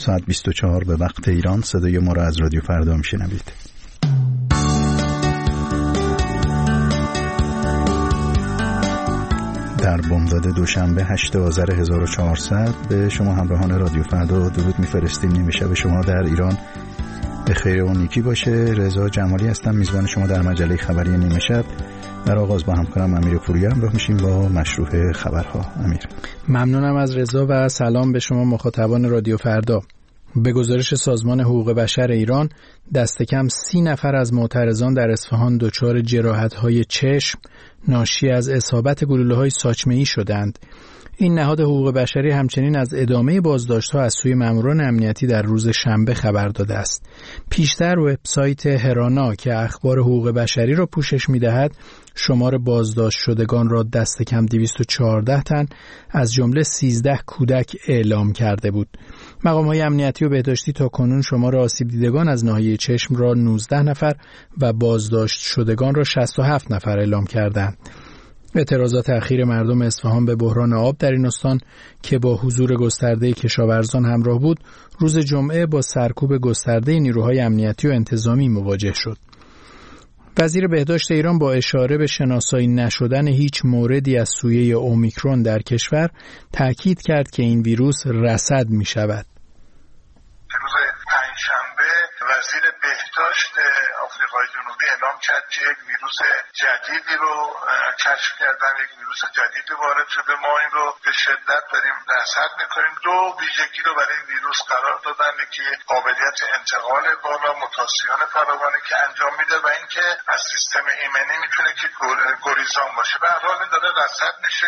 ساعت 24 به وقت ایران صدای ما را از رادیو فردا میشنوید. در بامداد دوشنبه 8 آذر 1400 به شما همراهان رادیو فردا درود میفرستیم. نیمه شب شما در ایران به خیر و نیکی باشه. رضا جمالی هستم، میزبان شما در مجله خبری نیمه شب. در آغاز با همکارم امیر پوریا همراه میشیم با مشروع خبرها. امیر. ممنونم از رضا و سلام به شما مخاطبان رادیو فردا. به گزارش سازمان حقوق بشر ایران، دست کم 30 نفر از معترضان در اصفهان دچار جراحت‌های چشم ناشی از اصابت گلوله‌های ساچمه‌ای شدند. این نهاد حقوق بشری همچنین از ادامه بازداشت‌ها از سوی ماموران امنیتی در روز شنبه خبر داده است. پیشتر وبسایت هرانا که اخبار حقوق بشری را پوشش می‌دهد، شمار بازداشت شدگان را دست کم 214 تن از جمله 13 کودک اعلام کرده بود. مقام‌های امنیتی و بهداشتی تاکنون شمار آسیب دیدگان از ناحیه چشم را 19 نفر و بازداشت شدگان را 67 نفر اعلام کردند. اعتراضات اخیر مردم اصفهان به بحران آب در این استان که با حضور گسترده کشاورزان همراه بود، روز جمعه با سرکوب گسترده نیروهای امنیتی و انتظامی مواجه شد. وزیر بهداشت ایران با اشاره به شناسایی نشدن هیچ موردی از سویه اومیکرون در کشور تاکید کرد که این ویروس رصد می شود. روز پنجشنبه وزیر بهداشت آفریقای جنوبی اعلام کرد که یک ویروس جدیدی رو کشف کردن، یک ویروس جدیدی وارد شده. ما این رو به شدت داریم رصد میکنیم. دو ویژگی رو برای این ویروس قرار دادن که قابلیت انتقال بالا، موتاسیون فراوانی که انجام میده و اینکه از سیستم ایمنی میتونه که گریزان باشه. به هر حال این داره رصد میشه.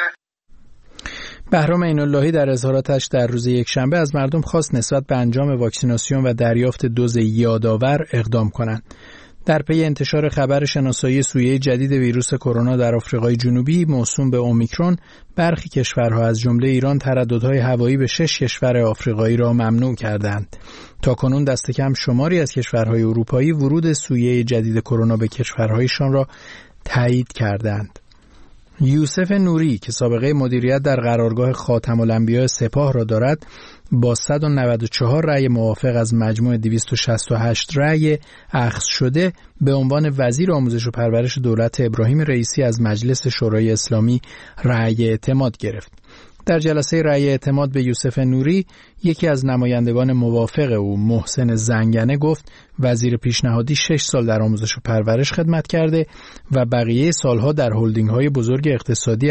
بهرام عین‌اللهی در اظهاراتش در روز یکشنبه از مردم خواست نسبت به انجام واکسیناسیون و دریافت دوز یادآور اقدام کنند. در پی انتشار خبر شناسایی سویه جدید ویروس کرونا در آفریقای جنوبی موسوم به اومیکرون، برخی کشورها از جمله ایران ترددهای هوایی به 6 کشور آفریقایی را ممنوع کردند. تاکنون دست کم شماری از کشورهای اروپایی ورود سویه جدید کرونا به کشورهایشان را تایید کردند. یوسف نوری که سابقه مدیریت در قرارگاه خاتم الانبیاء سپاه را دارد، با 194 رأی موافق از مجموع 268 رأی اخذ شده به عنوان وزیر آموزش و پرورش دولت ابراهیم رئیسی از مجلس شورای اسلامی رأی اعتماد گرفت. در جلسه رأی اعتماد به یوسف نوری، یکی از نمایندگان موافق او، محسن زنگنه، گفت وزیر پیشنهادی 6 سال در آموزش و پرورش خدمت کرده و بقیه سالها در هلدینگ‌های بزرگ اقتصادی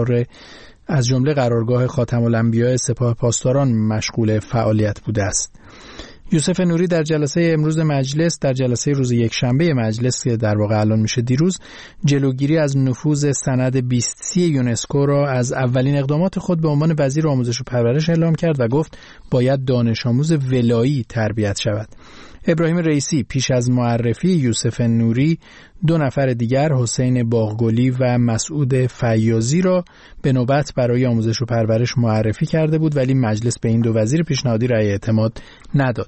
از جمله قرارگاه خاتم الانبیاء سپاه پاسداران مشغول فعالیت بوده است. یوسف نوری در جلسه امروز مجلس، در جلسه روز یکشنبه مجلس که در واقع الان میشه دیروز، جلوگیری از نفوذ سند 20 یونسکو را از اولین اقدامات خود به عنوان وزیر آموزش و پرورش اعلام کرد و گفت باید دانش آموز ولایی تربیت شود. ابراهیم رئیسی پیش از معرفی یوسف نوری 2 نفر دیگر، حسین باغگلی و مسعود فیاضی را به نوبت برای آموزش و پرورش معرفی کرده بود، ولی مجلس به این 2 وزیر پیشنهادی رأی اعتماد نداد.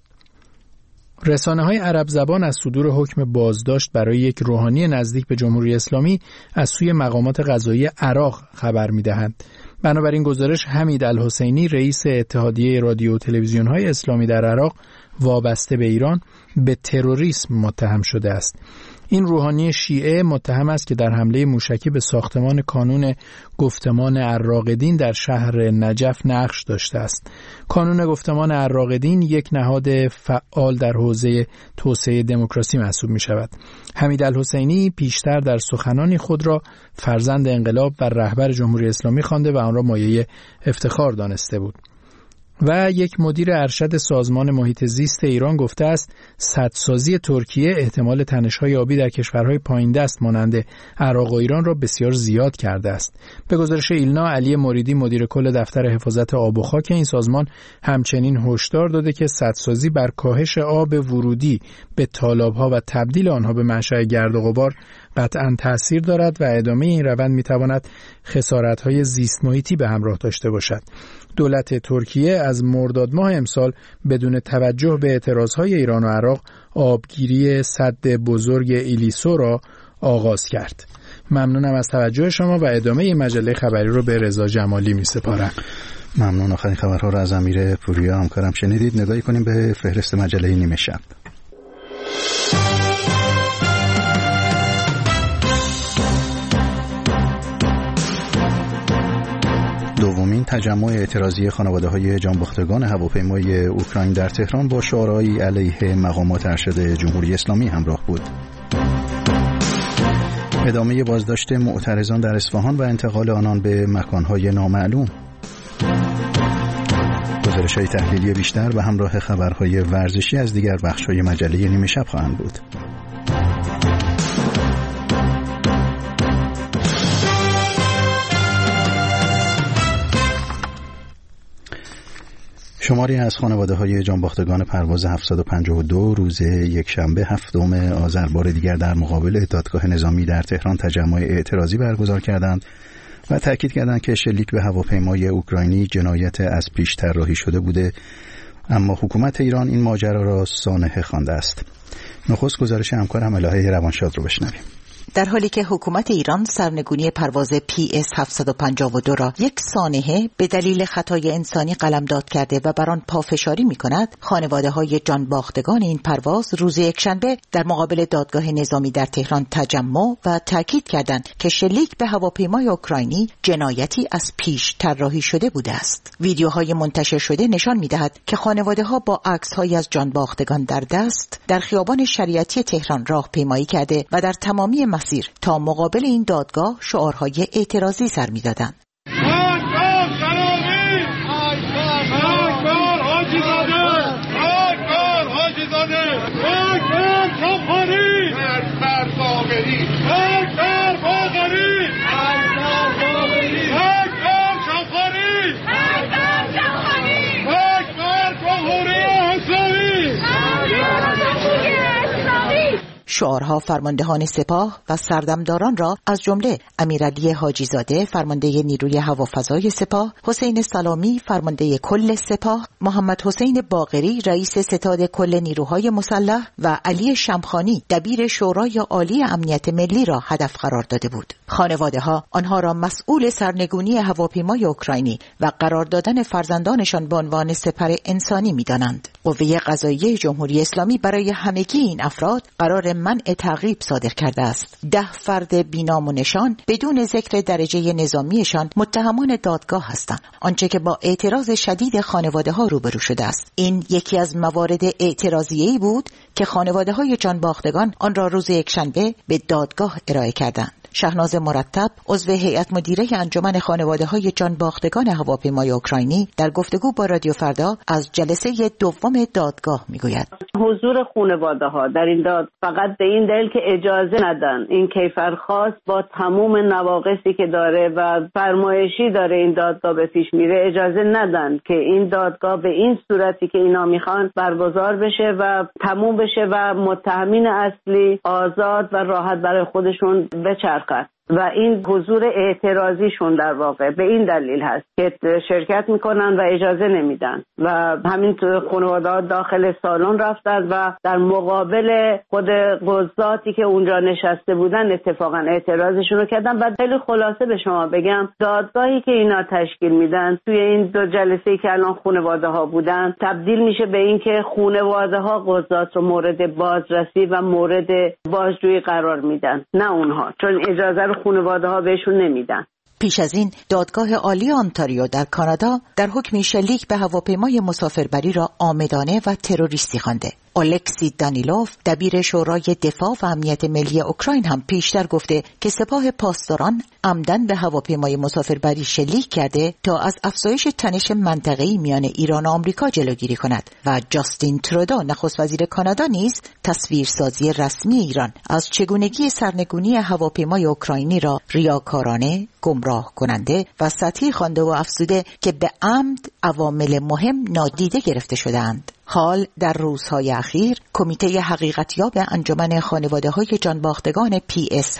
رسانه‌های عرب زبان از صدور حکم بازداشت برای یک روحانی نزدیک به جمهوری اسلامی از سوی مقامات قضایی عراق خبر می‌دهند. بنابراین گزارش حمید الحسینی، رئیس اتحادیه رادیو و تلویزیون‌های اسلامی در عراق وابسته به ایران، به تروریسم متهم شده است. این روحانی شیعه متهم است که در حمله موشکی به ساختمان کانون گفتمان عراقدین در شهر نجف نقش داشته است. کانون گفتمان عراقدین یک نهاد فعال در حوزه توسعه دموکراسی محسوب می شود. حمید الحسینی پیشتر در سخنانی خود را فرزند انقلاب و رهبر جمهوری اسلامی خوانده و آن را مایه افتخار دانسته بود. و یک مدیر ارشد سازمان محیط زیست ایران گفته است سدسازی ترکیه احتمال تنش‌های آبی در کشورهای پایین دست مانند عراق و ایران را بسیار زیاد کرده است. به گزارش ایلنا، علی مریدی، مدیر کل دفتر حفاظت آب و خاک این سازمان، همچنین هشدار داده که سدسازی بر کاهش آب ورودی به تالاب‌ها و تبدیل آنها به منشأ گرد و غبار قطعاً تأثیر دارد و ادامه این روند می‌تواند خسارت‌های زیست محیطی به همراه داشته باشد. دولت ترکیه از مرداد ماه امسال بدون توجه به اعتراضهای ایران و عراق آبگیری سد بزرگ ایلیسو را آغاز کرد. ممنونم از توجه شما و ادامه این مجله خبری رو به رضا جمالی می‌سپارم. ممنون. آخرین خبرها را از امیر پوریا همکارم شنیدید. نگاهی کنیم به فهرست مجله نیمه شب. دومین تجمع اعتراضی خانواده‌های جانباختگان هواپیمای اوکراین در تهران با شعارهایی علیه مقامات ارشد جمهوری اسلامی همراه بود. ادامه بازداشت معترضان در اصفهان و انتقال آنان به مکانهای نامعلوم. گزارش‌های تحلیلی بیشتر و همراه خبرهای ورزشی از دیگر بخش‌های مجله نیمه شب خواهند بود. شماری از خانواده‌های جانباختگان پرواز 752 روز یکشنبه 7 آذر بار دیگر در مقابل دادگاه نظامی در تهران تجمع اعتراضی برگزار کردند و تأکید کردند که شلیک به هواپیمای اوکراینی جنایت از پیش طراحی شده بوده، اما حکومت ایران این ماجرا را سانحه خوانده است. نخست گزارش همکارم الهه روانشاد رو بشنویم. در حالی که حکومت ایران سرنگونی پرواز PS 752 را یک سانحه به دلیل خطای انسانی قلمداد کرده و بر آن پافشاری می‌کند، خانواده‌های جانباختگان این پرواز روز یکشنبه در مقابل دادگاه نظامی در تهران تجمع و تاکید کردند که شلیک به هواپیمای اوکراینی جنایتی از پیش طراحی شده بوده است. ویدیوهای منتشر شده نشان می‌دهد که خانواده‌ها با عکس‌هایی از جانباختگان در دست در خیابان شریعتی تهران راهپیمایی کرده و در تمامی مسیر تا مقابل این دادگاه شعارهای اعتراضی سر می‌دادند. شعارها فرماندهان سپاه و سردمداران را از جمله امیرعلی حاجی زاده فرمانده نیروی هوافضای سپاه، حسین سلامی فرمانده کل سپاه، محمد حسین باقری رئیس ستاد کل نیروهای مسلح و علی شمخانی دبیر شورای عالی امنیت ملی را هدف قرار داده بود. خانواده‌ها آنها را مسئول سرنگونی هواپیمای اوکراینی و قرار دادن فرزندانشان به عنوان سپر انسانی می‌دانند. قوه قضاییه جمهوری اسلامی برای همگی این افراد قرار منع تعقیب صادر کرده است. 10 فرد بی‌نام و نشان بدون ذکر درجه نظامیشان متهمان دادگاه هستند، آنچه که با اعتراض شدید خانواده‌ها روبرو شده است. این یکی از موارد اعتراضیه‌ای بود که خانواده‌های جانباختگان آن را روز یکشنبه به دادگاه ارائه کردند. شهناز مرتب عضو هیئت مدیره انجمن خانواده‌های جانباختگان هواپیمای اوکراینی در گفتگو با رادیو فردا از جلسه دوم دادگاه میگوید: حضور خانواده‌ها در این داد فقط به این دلیل که اجازه ندن این کیفرخواست با تمام نواقصی که داره و فرمایشی داره این دادگاه به پیش میره، اجازه ندن که این دادگاه به این صورتی که اینا میخوان برگزار بشه و تموم بشه و متهمین اصلی آزاد و راحت برای خودشون بچرخن. و این حضور اعتراضیشون در واقع به این دلیل هست که شرکت میکنن و اجازه نمیدن و همین خانواده‌ها داخل سالن رفتن و در مقابل خود قضاتی که اونجا نشسته بودن اتفاقا اعتراضشون رو کردن. و خیلی خلاصه به شما بگم، دادگاهی که اینا تشکیل میدن توی این دو جلسه‌ای که الان خانواده‌ها بودن تبدیل میشه به این که خانواده‌ها قضات رو مورد بازرسی و مورد بازجویی قرار میدن، نه اونها، چون اجازه خانواده‌ها بهشون نمیدن. پیش از این دادگاه عالی آنتاریو در کانادا در حکم شلیک به هواپیمای مسافربری را عامدانه و تروریستی خوانده. الکسی دانیلوف دبیر شورای دفاع و امنیت ملی اوکراین هم پیشتر گفته که سپاه پاسداران عمدن به هواپیمای مسافربری شلیک کرده تا از افزایش تنش منطقه‌ای میان ایران و آمریکا جلوگیری کند و جاستین ترودو نخست وزیر کانادا نیز تصویرسازی رسمی ایران از چگونگی سرنگونی هواپیمای اوکراینی را ریاکارانه، گمراه کننده و سطحی خوانده و افزوده که به عمد عوامل مهم نادیده گرفته شده‌اند. حال در روزهای اخیر کمیته حقیقتیاب انجمن خانواده‌های جانباختگان PS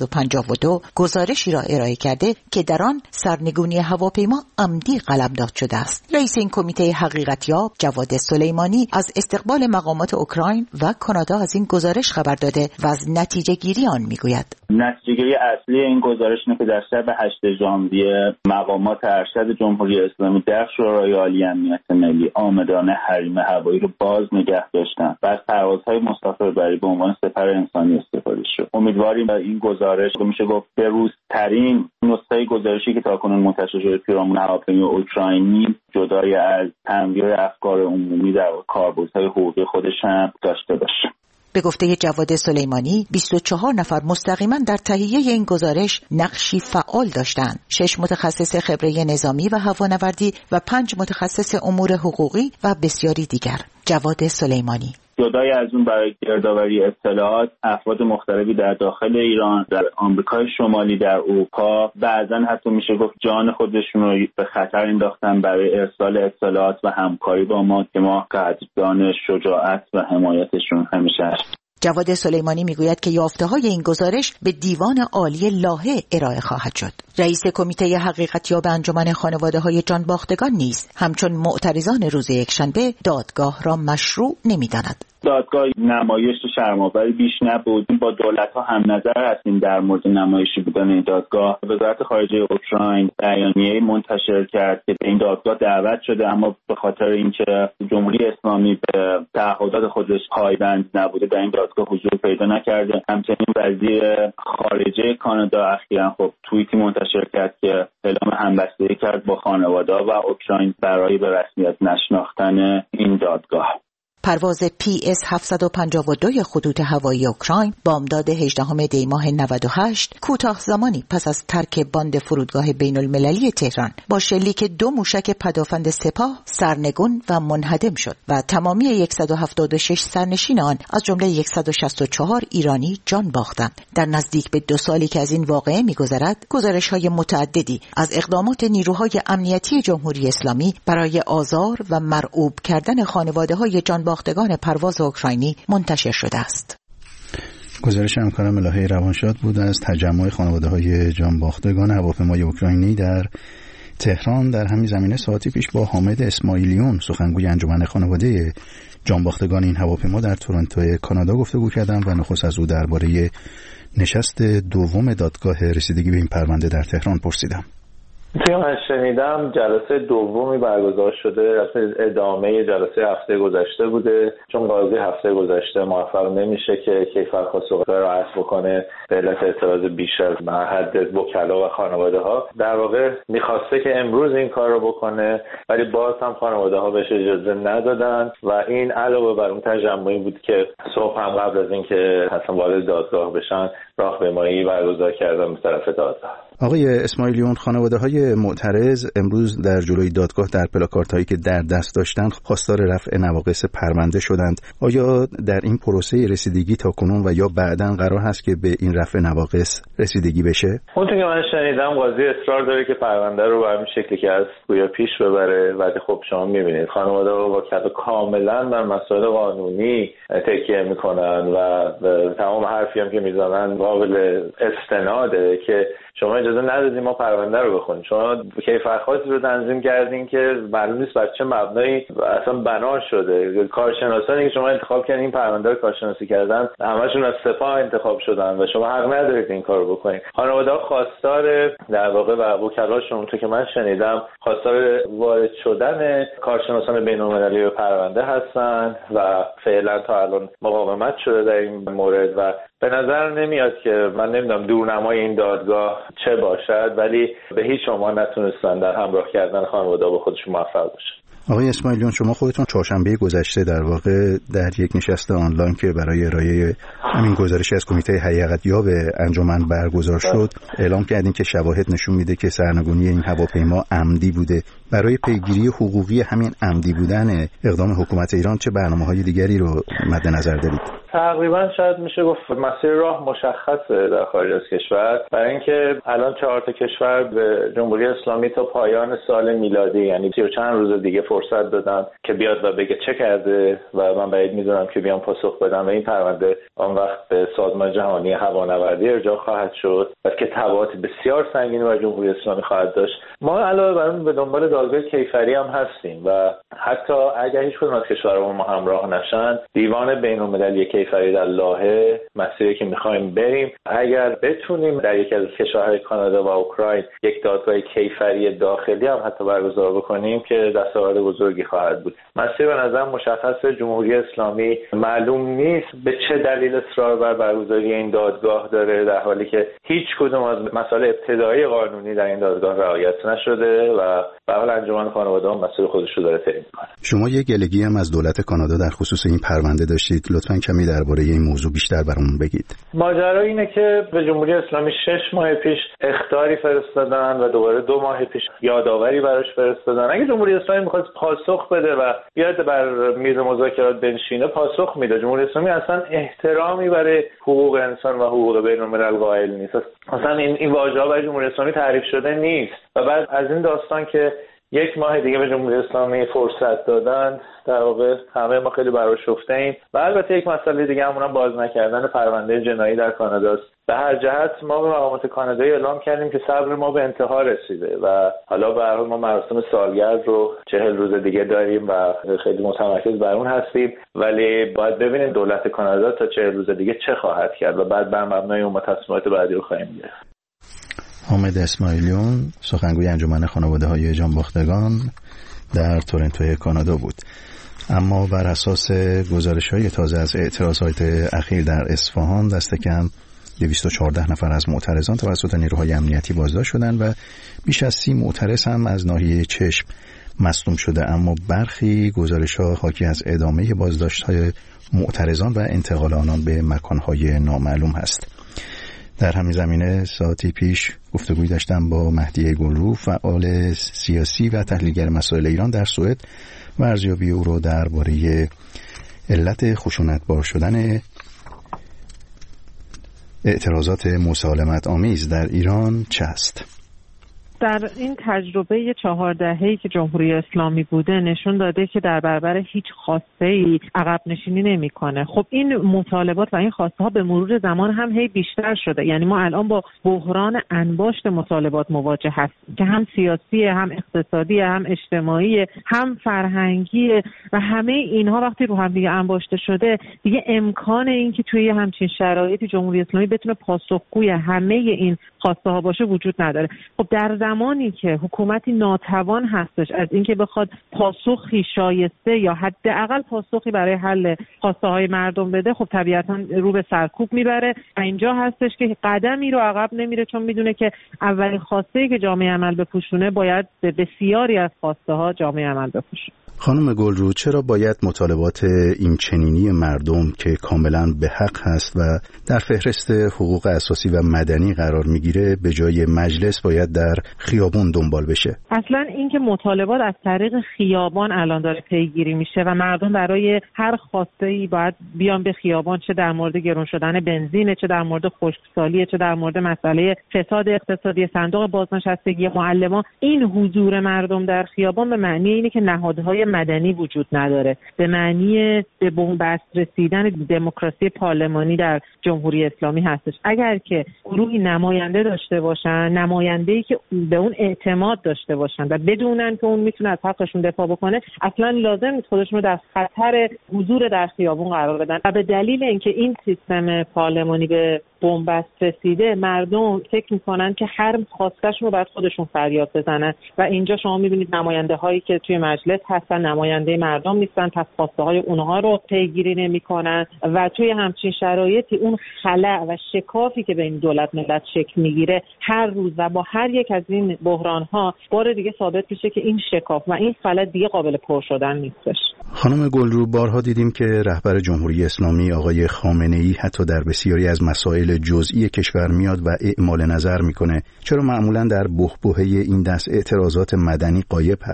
752 گزارشی را ارائه کرده که در آن سرنگونی هواپیما عمدی قلمداد شده است. رئیس این کمیته حقیقتیاب جواد سلیمانی از استقبال مقامات اوکراین و کانادا از این گزارش خبر داده و از نتیجه گیری آن میگوید: نتیجه گیری اصلی این گزارش اینه که در شب 8 ژانویه مقامات ارشد جمهوری اسلامی در شورای عالی امنیت ملی آمدانه حریم هوایی رو باز نگه داشتن و از پروازهای مسافربری به عنوان سپر انسانی استفاده شد. امیدواریم این گزارش میشه گفت بروزترین نسخه گزارشی که تاکنون منتشر شده پیرامون هواپیمای اوکراینی جدای از تنبیه افکار عمومی در کاربردهای حقوقی خودش هم داشته باشه. به گفته جواد سلیمانی 24 نفر مستقیما در تهیه این گزارش نقشی فعال داشتند. 6 متخصص خبره نظامی و هوانوردی و 5 متخصص امور حقوقی و بسیاری دیگر. جواد سلیمانی: جدای از اون برای گردآوری اطلاعات افراد مختلفی در داخل ایران، در آمریکای شمالی، در اروپا بعضا حتی میشه گفت جان خودشون رو به خطر انداختن برای ارسال اطلاعات و همکاری با ما که ما قدردان شجاعت و حمایتشون همیشه هستیم. جواد سلیمانی میگوید که یافته‌های این گزارش به دیوان عالی لاهه ارائه خواهد شد. رئیس کمیته حقیقتیاب انجمن خانواده‌های جانباختگان نیز همچون معترضان روز یکشنبه دادگاه را مشروع نمی‌داند. دادگاه نمایش شرم‌آوری بیش نبود. با دولت‌ها هم نظر هستیم در مورد نمایشی بودن این دادگاه. وزارت خارجه اوکراین بیانیه‌ای منتشر کرد که به این دادگاه دعوت شده، اما به خاطر اینکه جمهوری اسلامی به تعهدات خودش پایبند نبوده در این دادگاه حضور پیدا نکرده. همچنین وزیر خارجه کانادا اخیراً توییتی منتشر کرد که اعلام همبستگی کرد با خانواده‌ها و اوکراین برای به رسمیت نشناختن این دادگاه. پرواز PS 752 خطوط هوایی اوکراین بامداد 18 دی ماه 98 کوتاه زمانی پس از ترک باند فرودگاه بین المللی تهران با شلیک 2 موشک پدافند سپاه سرنگون و منهدم شد و تمامی 176 سرنشین آن از جمله 164 ایرانی جان باختند. در نزدیک به 2 سالی که از این واقعه می‌گذرد، گزارش‌های متعددی از اقدامات نیروهای امنیتی جمهوری اسلامی برای آزار و مرعوب کردن خانواده‌های جان باختگان پرواز اوکراینی منتشر شده است. گزارش همکارم الهه روانشاد بود از تجمع خانواده‌های جانباختگان هواپیمای اوکراینی در تهران. در همین زمینه ساعتی پیش با حامد اسماعیلیون سخنگوی انجمن خانواده جانباختگان این هواپیما در تورنتو کانادا گفتگو کردم و نخست از او درباره نشست دوم دادگاه رسیدگی به این پرونده در تهران پرسیدم. من شنیدم جلسه دومی برگزار شده، ادامه جلسه هفته گذشته بوده، چون قاضی هفته گذشته موفق نمیشه که کیفرخواست رو رعایت بکنه به علت اعتراض بیش از حد وکلا و خانواده ها. در واقع میخواسته که امروز این کار رو بکنه، ولی باز هم خانواده ها بهش اجازه ندادن و این علاوه بر اون تجمعی بود که صبح هم قبل از اینکه اصلا وارد دادگاه بشن راهپیمایی برگزار کردن به طرف دادگاه. آقای اسماعیلیون، خانواده‌های معترض امروز در جلوی دادگاه در پلاکاردهایی که در دست داشتند خواستار رفع نواقص پرونده شدند. آیا در این پروسه رسیدگی تاکنون و یا بعداً قرار هست که به این رفع نواقص رسیدگی بشه؟ اونطور که من شنیدم قاضی اصرار داره که پرونده رو به همین شکلی که از گویا پیش ببره، ولی خب شما می‌بینید خانواده با کاملاً بر مسائل قانونی تکیه می‌کنن و تمام حرفی هم که می‌زنن قابل استناده که شما اجازه ندادین ما پرونده رو بخونیم، شما کیفرخواستی رو تنظیم کردین که معلوم نیست بر چه مبنایی اصلا بنا شده. کارشناسانی که شما انتخاب کردین این پرونده رو کارشناسی کردن همشون از سپاه انتخاب شدن و شما حق ندارید این کارو بکنید. خانواده‌ها خواستار در واقع و وکلاشون تو که من شنیدم خواستار وارد شدن کارشناسان بین‌المللی به پرونده هستن و فعلا تا الان مقاومت شده در این مورد و به نظر نمیاد که من نمیدونم دورنمای این دادگاه چه باشد، ولی به هیچ عنوان نتونستن در همراه کردن خانواده با خودشون موفق باشن. آقای اسماعیلیون، شما خودتون چهارشنبه گذشته در واقع در یک نشست آنلاین که برای ارائه همین گزارش از کمیته حقیقتیاب انجمن برگزار شد اعلام کردین که شواهد نشون میده که سرنگونی این هواپیما عمدی بوده. برای پیگیری حقوقی همین عمدی بودن اقدام حکومت ایران چه برنامه‌های دیگری رو مد نظر دارید؟ تقریبا شاید میشه گفت مسیر راه مشخصه در خارج از کشور، برای اینکه الان 4 کشور به جمهوری اسلامی تا پایان سال میلادی یعنی 30 و چند روز دیگه فرصت دادن که بیاد و بگه چه کرده و من بعید میدونم که بیان پاسخ بدن و این پرونده آن وقت به سازمان جهانی هوانوردی ارجاع خواهد شد و که تبعات بسیار سنگینی بر جمهوری اسلامی خواهد داشت. ما علاوه بر اون به دنبال دادگاه کیفری هم هستیم و حتی اگر هیچ کدوم از کشورها ما همراه نشن، دیوان بین‌المللی کیفری در لاهه مسیری که می‌خوایم بریم، اگر بتونیم در یکی از کشورهای کانادا و اوکراین یک دادگاه کیفری داخلی هم حتی برگزار بکنیم که دستاورد بزرگی خواهد بود. مسیر به نظر مشخص جمهوری اسلامی معلوم نیست به چه دلیل اصرار بر برگزاری این دادگاه داره، در حالی که هیچ کدوم از مسائل ابتدایی قانونی در این دادگاه رعایت نشده و به حال انجمن خانواده‌ها مسئول خودش رو داره طی می‌کنه. شما یه گلگی هم از دولت کانادا در خصوص این پرونده داشتید، لطفاً کمی درباره این موضوع بیشتر برامون بگید. ماجرا اینه که به جمهوری اسلامی 6 ماه پیش اخطاری فرستادن و دوباره 2 ماه پیش یادآوری براش فرستادن. اگه جمهوری اسلامی می‌خواد پاسخ بده و بیاد بر میز مذاکرات بنشینه، پاسخ میده. جمهوری اسلامی اصلا احترامی برای حقوق انسان و حقوق بین‌الملل قائل نیست. اصلا این واژه‌ها برای جمهوری اسلامی تعریف شده نیست و بعد از این داستان که 1 ماه دیگه به جمهوری اسلامی فرصت دادن، در واقع همه ما خیلی برآشفته‌ایم. و البته یک مسئله دیگه همونم باز نکردن پرونده جنایی در کاناداست. به هر جهت ما به مقامات کانادایی اعلام کردیم که صبر ما به انتها رسیده و حالا به هر حال ما مراسم سالگرد رو 40 روز دیگه داریم و خیلی متمرکز بر اون هستیم، ولی باید ببینیم دولت کانادا تا 40 روز دیگه چه خواهد کرد و بعد بر مبنای اون تصمیمات بعدی رو خواهیم گرفت. حامد اسماعیلیون، سخنگوی انجمن خانواده‌های جانباختگان در تورنتو کانادا بود. اما بر اساس گزارش‌های تازه از اعتراضات اخیر در اصفهان، دست کم 214 نفر از معترضان توسط نیروهای امنیتی بازداشت شدند و بیش از 30 معترض هم از ناحیه چشم مصدوم شده. اما برخی گزارش‌ها حاکی از ادامه بازداشت‌های معترضان و انتقال آنان به مکان‌های نامعلوم است. در همین زمینه ساعتی پیش گفتگوی داشتم با مهدی گلرو، فعال سیاسی و تحلیلگر مسائل ایران در سوئد و ارزیابی او را درباره علت خشونت‌بار شدن اعتراضات مسالمت آمیز در ایران چه است؟ در این تجربه 4 دهه‌ای که جمهوری اسلامی بوده نشون داده که در برابر هیچ خواسته‌ای عقب نشینی نمی‌کنه. خب این مطالبات و این خواسته‌ها به مرور زمان هم هی بیشتر شده. یعنی ما الان با بحران انباشت مطالبات مواجه هستیم که هم سیاسی، هم اقتصادی، هم اجتماعی، هم فرهنگی و همه اینها وقتی رو هم دیگه انباشته شده، دیگه امکان این که توی همچین شرایطی جمهوری اسلامی بتونه پاسخگوی همه این خواسته‌ها باشه وجود نداره. خب در زمانی که حکومتی ناتوان هستش از اینکه بخواد پاسخی شایسته یا حداقل پاسخی برای حل خواسته‌های مردم بده، خب طبیعتاً رو به سرکوب میبره. اینجا هستش که قدمی رو عقب نمیره، چون میدونه که اولین خواسته‌ای که جامعه عمل بپوشونه باید به بسیاری از خواسته‌ها جامعه عمل بپوشونه. خانم گلرو، چرا باید مطالبات این چنینی مردم که کاملا به حق هست و در فهرست حقوق اساسی و مدنی قرار میگیره به جای مجلس باید در خیابون دنبال بشه؟ اصلا اینکه مطالبات از طریق خیابان الان داره پیگیری میشه و مردم برای هر خواسته‌ای باید بیان به خیابان، چه در مورد گران شدن بنزین، چه در مورد خشکسالی، چه در مورد مسئله فساد اقتصادی، صندوق بازنشستگی معلمان، این حضور مردم در خیابان به معنی اینه که نهادهای مدنی وجود نداره، به معنی به بنبست رسیدن دموکراسی پارلمانی در جمهوری اسلامی هستش. اگر که گروهی نماینده داشته باشن، نماینده‌ای که به اون اعتماد داشته باشن و بدونن که اون میتونه از حقشون دفاع بکنه، اصلا لازم نیست خودشون رو در خطر حضور در خیابون قرار بدن. و به دلیل اینکه این سیستم پارلمانی به بنبست رسیده، مردم فکر میکنن که هر خواسته‌شون رو باید خودشون فریاد بزنن و اینجا شما میبینید نماینده هایی که توی مجلس هستن نماینده مردم نیستن، پس خواسته های اونها رو پیگیری نمیکنن و توی همچین شرایطی اون خلأ و شکافی که بین دولت ملت شکل میگیره هر روز و با هر یک از این بحران ها بار دیگه ثابت میشه که این شکاف و این خلأ دیگه قابل پر شدن نیستش. خانم گلرو، بارها دیدیم که رهبر جمهوری اسلامی آقای خامنه‌ای حتی در بسیاری از مسائل جزئی کشور میاد و اعمال نظر میکنه. چرا معمولا در بحبوحه این دست اعتراضات مدنی غایب هست؟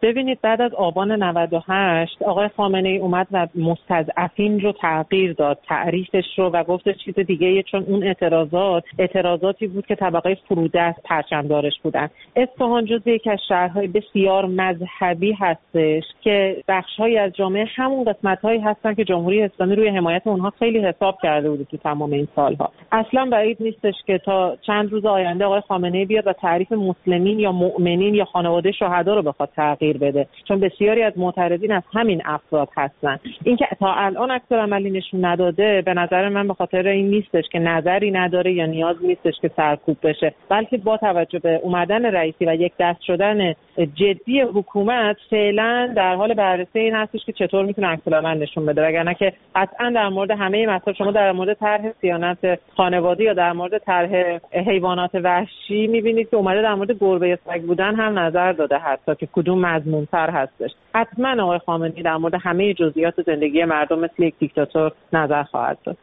ببینید بعد از آبان 98 آقای خامنه‌ای اومد و مستضعفین رو تغییر داد، تعریفش رو، و گفت چیز دیگه، چون اون اعتراضاتی بود که طبقه فرودست پرچمدارش بودن. اصفهان جزو یکی از شهرهای بسیار مذهبی هستش که بخش‌هایی از جامعه همون قسمت‌هایی هستن که جمهوری اسلامی روی حمایت اونها خیلی حساب کرده بود تو تمام این سالها. اصلا بعید نیستش که تا چند روز آینده آقای خامنه‌ای بیاد و تعریف مسلمین یا مؤمنین یا خانواده شهدا رو بخواد تغییر بده، چون بسیاری از معترضین از همین افراد هستن. اینکه تا الان عکس عملی نشون نداده، به نظر من به خاطر این نیستش که نظری نداره یا نیاز نیستش که سرکوب بشه، بلکه با توجه به اومدن رئیسی و یک دست شدن جدی حکومت فعلا در حال بررسی این هستش که چطور میتونه عکس العمل نشون بده، وگرنه که قطعا در مورد همه مسائل، شما در مورد طرح صیانت خانواده یا در مورد طرح حیوانات وحشی میبینید که اومده در مورد گربه سگ بودن هم نظر داده، حتی که کدوم مضمون‌تر هستش. حتما آقای خامنه‌ای در مورد همه جزئیات زندگی مردم مثل یک دیکتاتور نظر خواهد داد.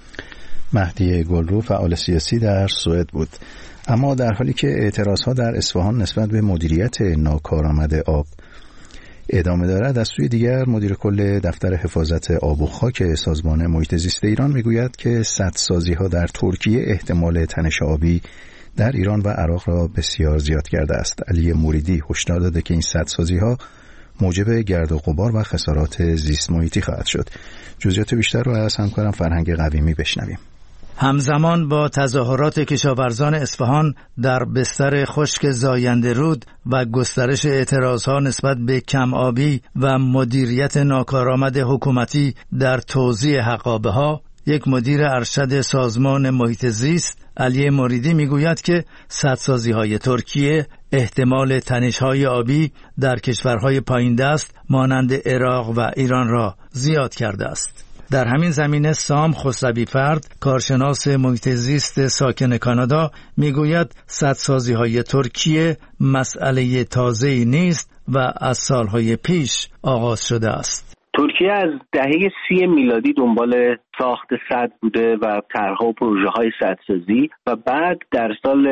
مهدی گلرو فعال سیاسی در سوئد بود. اما در حالی که اعتراضها در اصفهان نسبت به مدیریت ناکارآمد آب ادامه دارد، از سوی دیگر مدیر کل دفتر حفاظت آب و خاک سازمان محیط زیست ایران میگوید که سدسازی‌ها در ترکیه احتمال تنش آبی در ایران و عراق را بسیار زیاد کرده است. علی موریدی هشدار داده که این سدسازی‌ها موجب گرد و غبار و خسارات زیست محیطی خواهد شد. جزئیات بیشتر رو از همکارم فرهنگ قویمی بشنویم. همزمان با تظاهرات کشاورزان اصفهان در بستر خشک زاینده رود و گسترش اعتراضها نسبت به کم آبی و مدیریت ناکارآمد حکومتی در توزیع حقابه‌ها، یک مدیر ارشد سازمان محیط زیست علی موریدی میگوید که سدسازی‌های ترکیه احتمال تنش‌های آبی در کشورهای پایین دست مانند عراق و ایران را زیاد کرده است. در همین زمینه سام خسروی‌فرد، کارشناس محیط زیست ساکن کانادا، میگوید سدسازی‌های ترکیه مسئله تازه‌ای نیست و از سالهای پیش آغاز شده است. ترکیه از دهه 30 میلادی دنبال ساخت سد بوده و طرح‌ها و پروژه‌های سدسازی و بعد در سال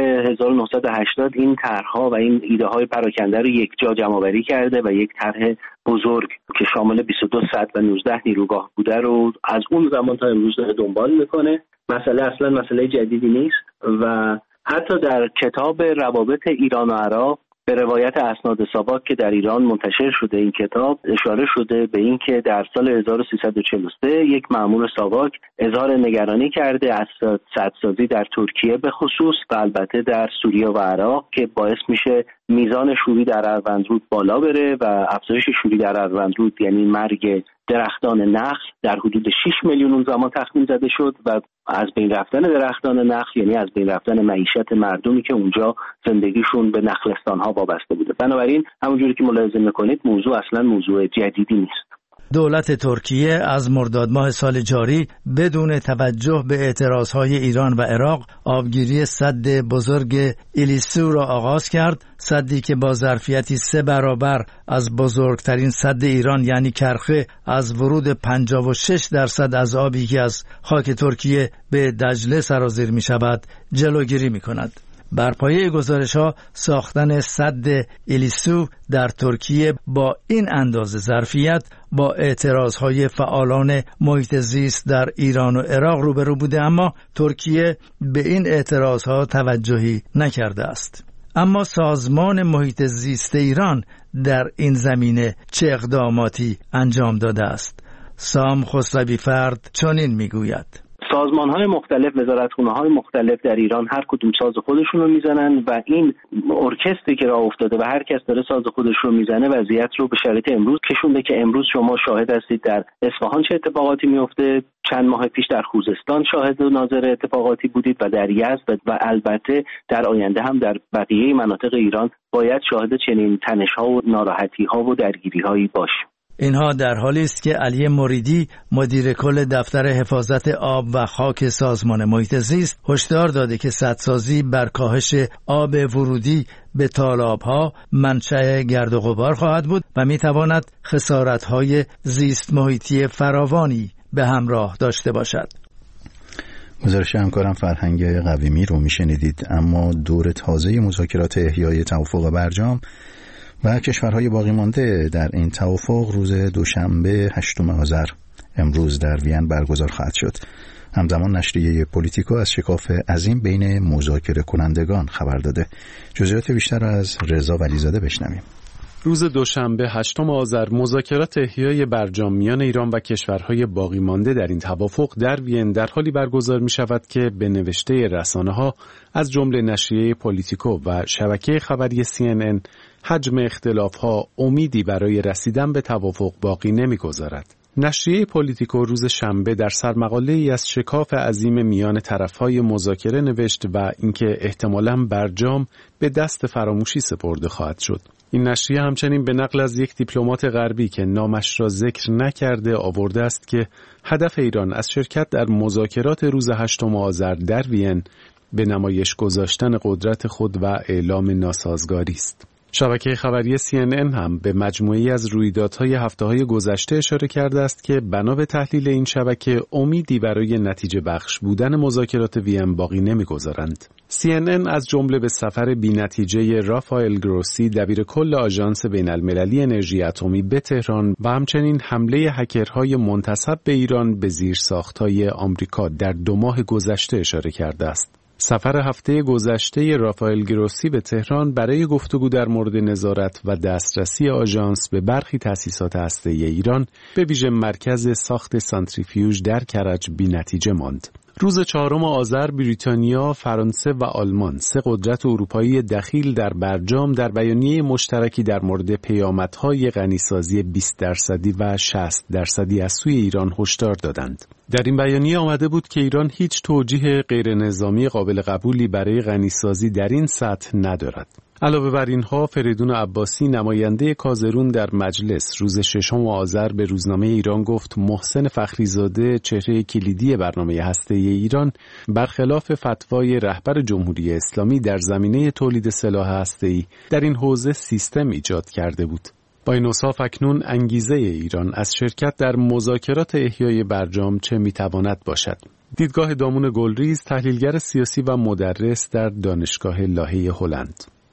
1980 این طرح‌ها و این ایده‌های پراکنده رو یک جا جمع‌آوری کرده و یک طرح بزرگ که شامل 22 سد و 19 نیروگاه بوده رو از اون زمان تا امروز داره دنبال میکنه. اصلا مسئله جدیدی نیست و حتی در کتاب روابط ایران و عراق به روایت اسناد ساواک که در ایران منتشر شده این کتاب اشاره شده به این که در سال 1343 یک مأمور ساواک اظهار نگرانی کرده از سدسازی در ترکیه به خصوص و البته در سوریه و عراق که باعث میشه میزان شوری در اروندرود بالا بره و افزایش شوری در اروندرود یعنی مرگ درختان نخل در حدود 6 میلیون اون زمان تخمین زده شد و از بین رفتن درختان نخل یعنی از بین رفتن معیشت مردمی که اونجا زندگیشون به نخلستان‌ها وابسته بوده. بنابراین همونجوری که ملاحظه می‌کنید موضوع اصلا موضوع جدیدی نیست. دولت ترکیه از مرداد ماه سال جاری بدون توجه به اعتراضهای ایران و عراق آبگیری سد بزرگ ایلیسو را آغاز کرد، سدی که با ظرفیتی 3 برابر از بزرگترین سد ایران یعنی کرخه از ورود 56% از آبی که از خاک ترکیه به دجله سرازیر می شود جلوگیری می کند. بر پایه گزارش‌ها ساختن سد ایلیسو در ترکیه با این اندازه ظرفیت با اعتراضهای فعالان محیط زیست در ایران و عراق روبرو بوده، اما ترکیه به این اعتراضها توجهی نکرده است. اما سازمان محیط زیست ایران در این زمینه چه اقداماتی انجام داده است؟ سام خسروی‌فرد چنین میگوید: سازمان‌های مختلف، وزارتخونه‌های مختلف در ایران هر کدوم ساز خودشون رو میزنن و این ارکستری که راه افتاده و هر کس داره ساز خودش رو میزنه وضعیت رو به شرایط امروز کشونده که امروز شما شاهد هستید در اصفهان چه اتفاقاتی میفته، چند ماه پیش در خوزستان شاهد و ناظر اتفاقاتی بودید و در یزد و البته در آینده هم در بقیه مناطق ایران باید شاهد چنین تنش‌ها و ناراحتی‌ها و درگیری‌هایی باشیم. اینها در حالی است که علی موریدی مدیر کل دفتر حفاظت آب و خاک سازمان محیط زیست هشدار داده که سدسازی بر کاهش آب ورودی به تالاب‌ها منشأ گرد و غبار خواهد بود و می‌تواند خسارت‌های زیست محیطی فراوانی به همراه داشته باشد. گزارش همکارم فرهنگ قویمی رو میشنیدید. اما دور تازه مذاکرات احیای توافق برجام و کشورهای باقی مانده در این توافق روز دوشنبه 8 آذر امروز در وین برگزار خواهد شد. همزمان نشریه پولیتیکو از شکاف عظیم بین مذاکره کنندگان خبر داده. جزئیات بیشتر از رضا ولیزاده بشنویم. روز دوشنبه 8 آذر مذاکرات احیای برجام میان ایران و کشورهای باقی مانده در این توافق در وین در حالی برگزار می شود که به نوشته رسانه‌ها از جمله نشریه پولیتیکو و شبکه خبری CNN حجم اختلاف‌ها امیدی برای رسیدن به توافق باقی نمی‌گذارد. نشریه پولیتیکو روز شنبه در سرمقاله‌ای از شکاف عظیم میان طرف‌های مذاکره نوشت و اینکه احتمالاً برجام به دست فراموشی سپرده خواهد شد. این نشریه همچنین به نقل از یک دیپلمات غربی که نامش را ذکر نکرده آورده است که هدف ایران از شرکت در مذاکرات روز 8 آذر در وین به نمایش گذاشتن قدرت خود و اعلام ناسازگاری است. شبکه خبری CNN هم به مجموعه‌ای از رویدادهای هفته‌های گذشته اشاره کرده است که بنا به تحلیل این شبکه امیدی برای نتیجه بخش بودن مذاکرات وین باقی نمی‌گذارند. CNN از جمله به سفر بی‌نتیجه رافائل گروسی دبیر کل آژانس بین‌المللی انرژی اتمی به تهران و همچنین حمله هکرهای منتسب به ایران به زیرساخت‌های آمریکا در 2 ماه گذشته اشاره کرده است. سفر هفته گذشته رافائل گروسی به تهران برای گفتگو در مورد نظارت و دسترسی آژانس به برخی تأسیسات هسته‌ای ایران به ویژه مرکز ساخت سانتریفیوژ در کرج بی‌نتیجه ماند. روز 4 آذر بریتانیا، فرانسه و آلمان 3 قدرت اروپایی دخیل در برجام در بیانیه مشترکی در مورد پیامدهای غنیسازی 20% و 60% از سوی ایران هشدار دادند. در این بیانیه آمده بود که ایران هیچ توجیه غیر نظامی قابل قبولی برای غنیسازی در این سطح ندارد. علاوه بر اینها فریدون عباسی نماینده کازرون در مجلس روز 6 آذر به روزنامه ایران گفت محسن فخریزاده چهره کلیدی برنامه هسته‌ای ایران برخلاف فتوای رهبر جمهوری اسلامی در زمینه تولید سلاح هسته‌ای در این حوزه سیستم ایجاد کرده بود. با این اوصاف اکنون انگیزه ایران از شرکت در مذاکرات احیای برجام چه میتواند باشد؟ دیدگاه دامون گلریز تحلیلگر سیاسی و مدرس در دانشگاه لاهه هلند.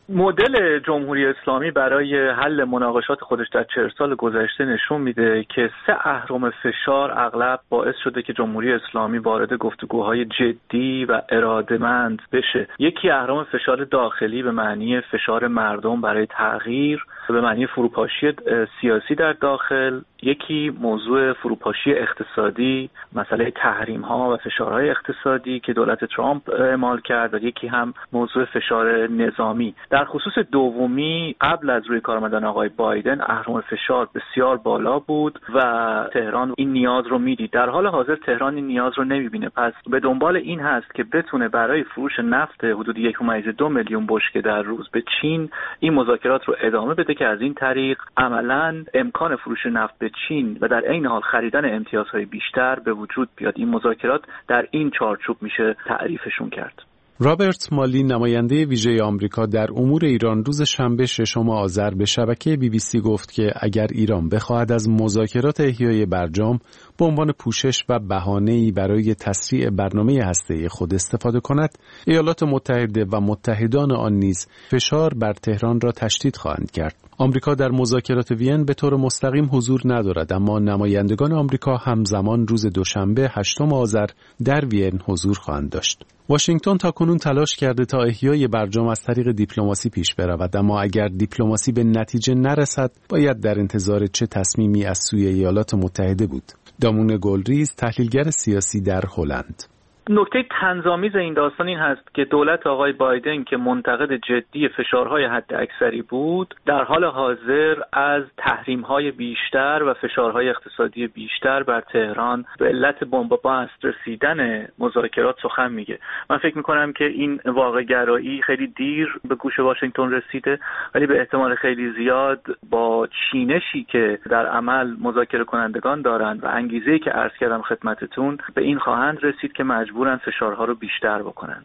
مدل جمهوری اسلامی برای حل مناقشات خودش در 40 سال گذشته نشون میده که 3 اهرم فشار اغلب باعث شده که جمهوری اسلامی وارد گفتگوهای جدی و اراده‌مند بشه. یکی اهرم فشار داخلی به معنی فشار مردم برای تغییر، به معنی فروپاشی سیاسی در داخل، یکی موضوع فروپاشی اقتصادی، مسئله تحریم‌ها و فشارهای اقتصادی که دولت ترامپ اعمال کرد، و یکی هم موضوع فشار نظامی. در خصوص دومی قبل از روی کار آمدن آقای بایدن اهرم فشار بسیار بالا بود و تهران این نیاز رو میدید. در حال حاضر تهران این نیاز رو نمیبینه، پس به دنبال این هست که بتونه برای فروش نفت حدود 1.2 میلیون بشکه در روز به چین این مذاکرات رو ادامه بده که از این طریق عملاً امکان فروش نفت به چین و در عین حال خریدن امتیازهای بیشتر به وجود بیاد. این مذاکرات در این چارچوب میشه تعریفشون کرد. رابرت مالی نماینده ویژه آمریکا در امور ایران روز شنبه 6 آذر به شبکه BBC گفت که اگر ایران بخواهد از مذاکرات احیای برجام به عنوان پوشش و بهانه‌ای برای تسریع برنامه هسته‌ای خود استفاده کند، ایالات متحده و متحدان آن نیز فشار بر تهران را تشدید خواهند کرد. آمریکا در مذاکرات وین به طور مستقیم حضور ندارد، اما نمایندگان آمریکا همزمان روز دوشنبه 8 آذر در وین حضور خواهند داشت. واشنگتن تاکنون تلاش کرده تا احیای برجام از طریق دیپلماسی پیش برود، اما اگر دیپلماسی به نتیجه نرسد باید در انتظار چه تصمیمی از سوی ایالات متحده بود. دامون گلریز تحلیلگر سیاسی در هلند. نکته طنزآمیز این داستان این هست که دولت آقای بایدن که منتقد جدی فشارهای حداکثری بود، در حال حاضر از تحریم‌های بیشتر و فشارهای اقتصادی بیشتر بر تهران به علت بن‌بست رسیدن مذاکرات سخن میگه. من فکر می‌کنم که این واقع‌گرایی خیلی دیر به گوش واشنگتن رسیده، ولی به احتمال خیلی زیاد با چینشی که در عمل مذاکره کنندگان دارند و انگیزه‌ای که عرض کردم خدمتتون به این خواهند رسید که مجبورن فشارها رو بیشتر بکنند.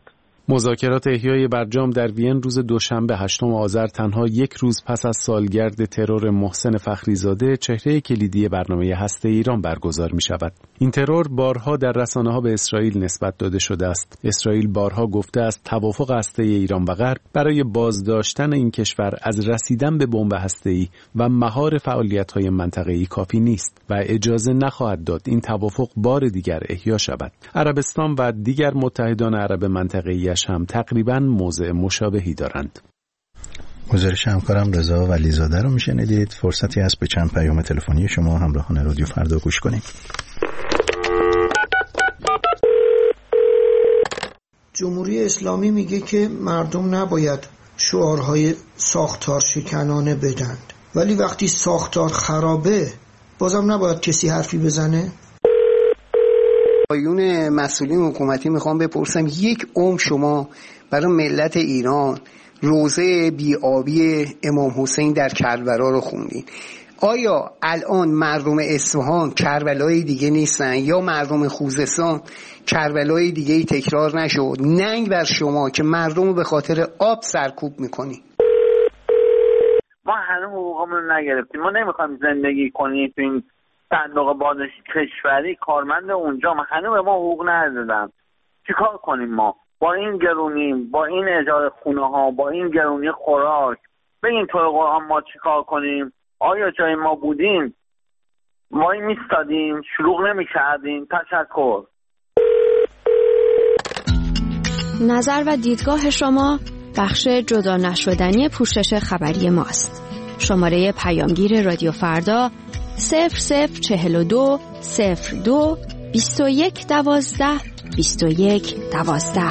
مذاکرات احیای برجام در وین روز دوشنبه 8 آذر تنها یک روز پس از سالگرد ترور محسن فخریزاده چهره کلیدی برنامه هسته ایران برگزار می شود. این ترور بارها در رسانه‌ها به اسرائیل نسبت داده شده است. اسرائیل بارها گفته است توافق هسته ایران و غرب برای بازداشتن این کشور از رسیدن به بمب هسته‌ای و مهار فعالیت‌های منطقه‌ای کافی نیست و اجازه نخواهد داد این توافق بار دیگر احیا شود. عربستان و دیگر متحدان عرب منطقه‌ایش هم تقریباً موضع مشابهی دارند. گزارش همکارم رضا ولیزاده رو میشنیدید. فرصتی هست به چند پیام تلفنی شما همراهان رادیو فردا گوش کنید. جمهوری اسلامی میگه که مردم نباید شعارهای ساختار شکنانه بدند، ولی وقتی ساختار خرابه بازم نباید کسی حرفی بزنه. آیون مسئولین حکومتی میخوام بپرسم، یک عمر شما برای ملت ایران روزه بی‌آبی امام حسین در کربلا رو خوندین. آیا الان مردم اصفهان کربلای دیگه نیستن یا مردم خوزستان کربلای دیگه ای تکرار نشد؟ ننگ بر شما که مردم رو به خاطر آب سرکوب میکنی. ما هنوز حقوقمون نگرفتیم. ما نمیخوایم زندگی کنیم تو این صندوق بازنشی کشوری، کارمند اونجا ما هنوز به ما حقوق ندادن. چیکار کنیم ما با این گرونی، با این اجاره خونه ها، با این گرونی خوراک؟ به این طور قرآن ما چیکار کنیم؟ آیا جای ما بودیم ما میستادیم، شلوغ نمیکردیم؟ تشکر. نظر و دیدگاه شما بخش جدا نشدنی پوشش خبری ماست. شماره پیامگیر رادیو فردا 0042 02 21 12 21 12.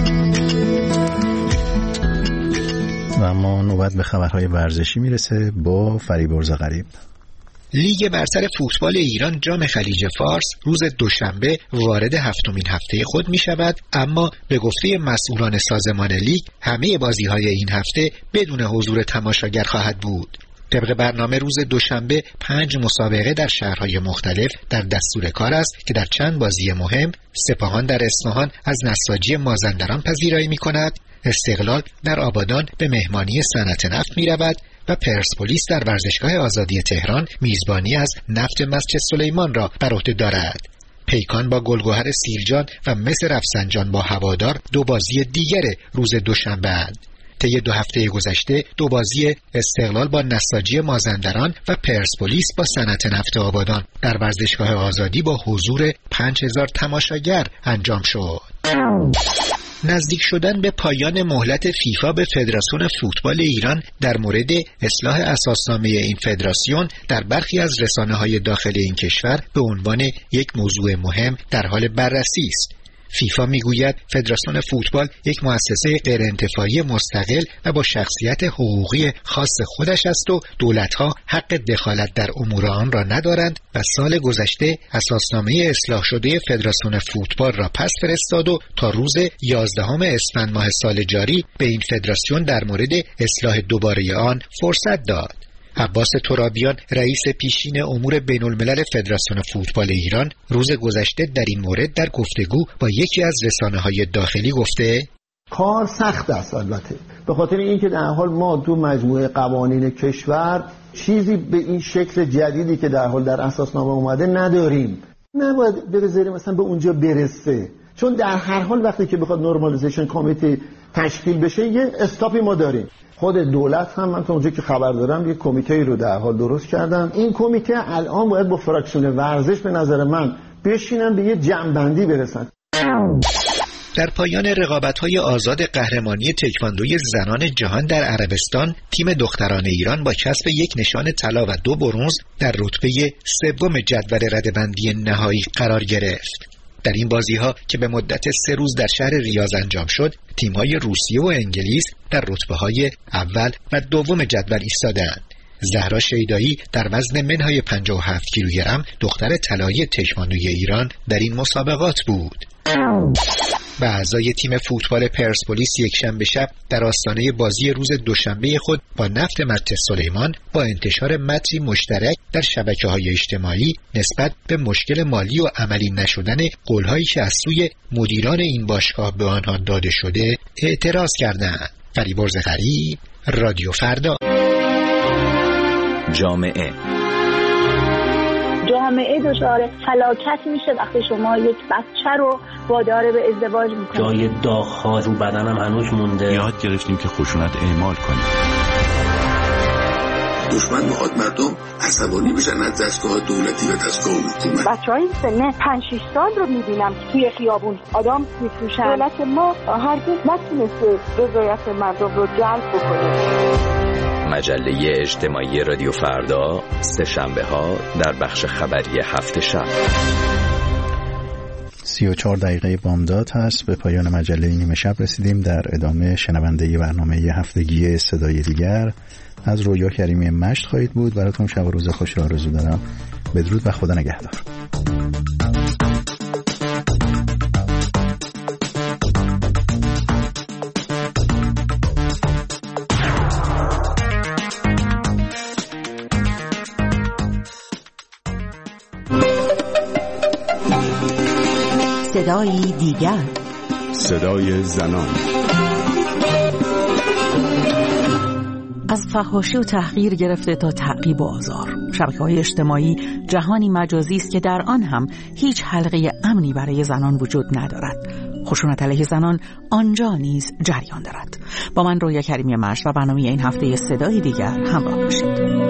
و اما نوبت به خبرهای ورزشی میرسه با فریبرز غریب. لیگ برتر فوتبال ایران جام خلیج فارس روز دوشنبه وارد هفتمین هفته خود می شود، اما به گفته مسئولان سازمان لیگ همه بازی‌های این هفته بدون حضور تماشاگر خواهد بود. طبق برنامه روز دوشنبه 5 مسابقه در شهرهای مختلف در دستور کار است که در چند بازی مهم سپاهان در اصفهان از نساجی مازندران پذیرایی می کند، استقلال در آبادان به مهمانی صنعت نفت می رود و پرسپولیس در ورزشگاه آزادی تهران میزبانی از نفت مسجد سلیمان را بر عهده دارد. پیکان با گلگهر سیرجان و مس رفسنجان با هوادار دو بازی دیگر روز دوشنبه اند. طی 2 هفته گذشته 2 بازی استقلال با نساجی مازندران و پرسپولیس با صنعت نفت آبادان در ورزشگاه آزادی با حضور 5000 تماشاگر انجام شد. نزدیک شدن به پایان مهلت فیفا به فدراسیون فوتبال ایران در مورد اصلاح اساسنامه این فدراسیون در برخی از رسانه‌های داخل این کشور به عنوان یک موضوع مهم در حال بررسی است. فیفا میگوید فدراسیون فوتبال یک مؤسسه غیرانتفاعی مستقل و با شخصیت حقوقی خاص خودش است و دولت‌ها حق دخالت در امور آن را ندارند و سال گذشته اساسنامه اصلاح شده فدراسیون فوتبال را پس فرستاد و تا روز 11 اسفند ماه سال جاری به این فدراسیون در مورد اصلاح دوباره آن فرصت داد. عباس ترابیان رئیس پیشین امور بین الملل فدراسیون فوتبال ایران روز گذشته در این مورد در گفتگو با یکی از رسانه‌های داخلی گفته کار سخت است، البته به خاطر اینکه در حال ما تو مجموعه قوانین کشور چیزی به این شکل جدیدی که در حال در اساسنامه اومده نداریم. نباید بذاریم مثلا به اونجا برسه، چون در هر حال وقتی که بخواد نورمالیزیشن کمیته تشکیل بشه یه استاپی ما داریم. خود دولت هم من تا اونجا که خبر دارم یک کمیته رو در حال درست کردن. این کمیته الان باید با فراکسیون ورزش به نظر من بشینن به یه جمع‌بندی برسن. در پایان رقابت‌های آزاد قهرمانی تکواندوی زنان جهان در عربستان، تیم دختران ایران با کسب 1 نشان طلا و 2 برنز در رتبه 3 جدول رده‌بندی نهایی قرار گرفت. در این بازی‌ها که به مدت 3 روز در شهر ریاض انجام شد، تیم‌های روسیه و انگلیس در رتبه‌های اول و دوم جدول ایستادند. زهرا شیدایی در وزن منهای 57 کیلوگرم دختر طلایی تکواندوی ایران در این مسابقات بود. و اعضای تیم فوتبال پرسپولیس یکشنبه شب در آستانه بازی روز دوشنبه خود با نفت مسجد سلیمان با انتشار متنی مشترک در شبکه‌های اجتماعی نسبت به مشکل مالی و عملی نشدن قول‌هایی که از سوی مدیران این باشگاه به آنها داده شده اعتراض کردند. فریبرز غریب، رادیو فردا. جامعه دچار فلاکت میشه وقتی شما یک بچه رو وادار به ازدواج میکنید. جای داغ‌ها رو بدنم هنوز مونده. یاد گرفتیم که خشونت اعمال کنیم. دشمن میخواد مردم عصبانی بشن از دستگاه دولتی و دستگاه حکومت. بچه‌های سن 5-6 سال رو میبینم که توی خیابون آدم میفروشن. دولت ما هرگز نتونسته رضایت مردم رو جلب بکنه. مجله اجتماعی رادیو فردا سه‌شنبه ها در بخش خبری هفت شب. 34 دقیقه بامداد هست. به پایان مجله نیمه شب رسیدیم. در ادامه شنونده برنامه هفتگی صدای دیگر از رویا کریمی مشت خواهید بود. براتون شب و روز خوش را آرزو دارم. بدرود و خدا نگهدار. صدای دیگر، صدای زنان. از فحاشی و تحقیر گرفته تا تعقیب و آزار، شبکه‌های اجتماعی جهانی مجازی است که در آن هم هیچ حلقه امنی برای زنان وجود ندارد. خشونت علیه زنان آنجا نیز جریان دارد. با من رویا کریمی مشت و برنامه این هفته صدای دیگر همراه باشید.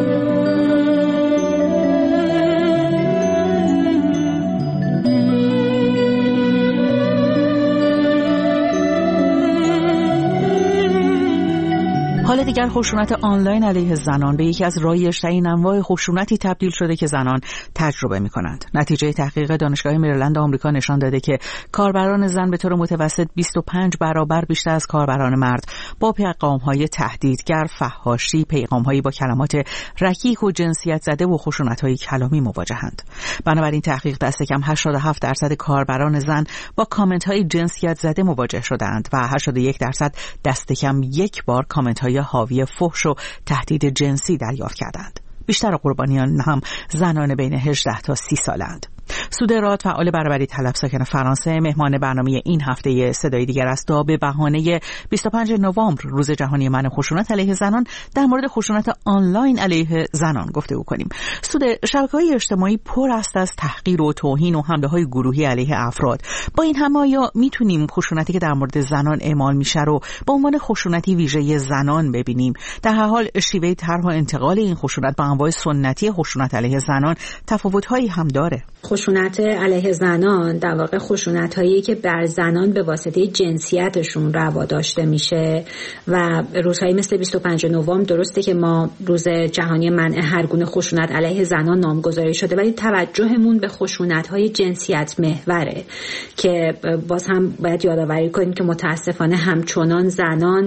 حالا دیگر خشونت آنلاین علیه زنان به یکی از رایج‌ترین انواع خشونتی تبدیل شده که زنان تجربه می‌کنند. نتیجه تحقیق دانشگاه مریلند آمریکا نشان داده که کاربران زن به طور متوسط 25 برابر بیشتر از کاربران مرد با پیغام‌های تهدیدگر، فحاشی، پیغام‌هایی با کلمات رکیک و جنسیت زده و خشونت‌های کلامی مواجهند. بنابراین تحقیق دست کم 87% کاربران زن با کامنت‌های جنسیت زده مواجه شدند و 81% دست کم یک بار کامنت‌های حاوی فحش و تهدید جنسی دریافت کردند. بیشتر قربانیان هم زنان بین 18 تا 30 سالند. سودرات، فعال برابری طلب ساکن فرانسه، مهمان برنامه این هفته صدای دیگر است تا به بهانه 25 نوامبر روز جهانی منع خشونت علیه زنان در مورد خشونت آنلاین علیه زنان گفتگو کنیم. سود، شبکه‌های اجتماعی پر است از تحقیر و توهین و حمله‌های گروهی علیه افراد. با این همه آیا میتونیم خشونتی که در مورد زنان اعمال میشه رو به عنوان خشونتی ویژه زنان ببینیم؟ در هر حال شیوه طرح و انتقال این خشونت با انواع سنتی خشونت علیه زنان تفاوت‌هایی هم داره. خشونت علیه زنان در واقع خشونت‌هایی که بر زنان به واسطه جنسیتشون روا داشته میشه و روزهایی مثل 25 نوامبر درسته که ما روز جهانی منع هر گونه خشونت علیه زنان نامگذاری شده، ولی توجهمون به خشونت‌های جنسیت محوره که باز هم باید یادآوری کنیم که متاسفانه همچنان زنان